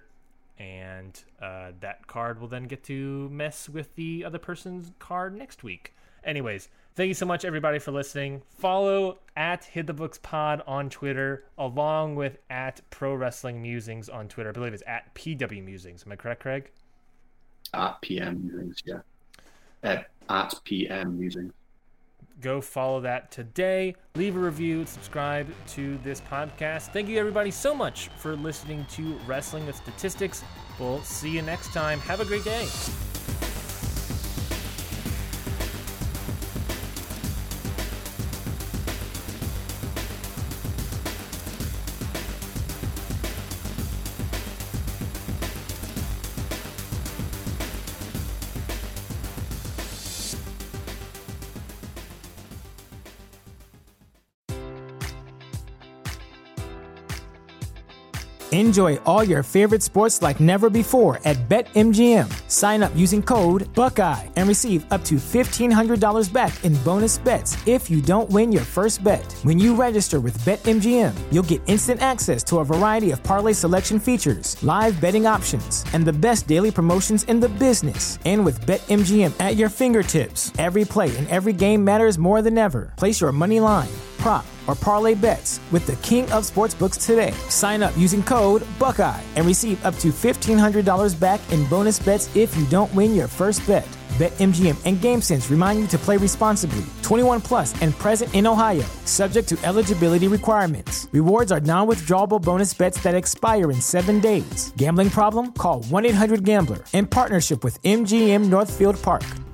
and uh, that card will then get to mess with the other person's card next week. Anyways, thank you so much, everybody, for listening. Follow at Hit the Books Pod on Twitter, along with at Pro Wrestling Musings on Twitter. I believe it's at P W Musings. Am I correct, Craig? At P M Musings, yeah. Uh, at P M Musings. Go follow that today. Leave a review. Subscribe to this podcast. Thank you, everybody, so much for listening to Wrestling with Statistics. We'll see you next time. Have a great day. Enjoy all your favorite sports like never before at BetMGM. Sign up using code Buckeye and receive up to fifteen hundred dollars back in bonus bets if you don't win your first bet. When you register with BetMGM, you'll get instant access to a variety of parlay selection features, live betting options, and the best daily promotions in the business. And with BetMGM at your fingertips, every play and every game matters more than ever. Place your money line, prop, or parlay bets with the king of sportsbooks today. Sign up using code Buckeye and receive up to fifteen hundred dollars back in bonus bets if you don't win your first bet. BetMGM and GameSense remind you to play responsibly. twenty-one plus and present in Ohio, subject to eligibility requirements. Rewards are non-withdrawable bonus bets that expire in seven days. Gambling problem? Call one eight hundred gambler in partnership with M G M Northfield Park.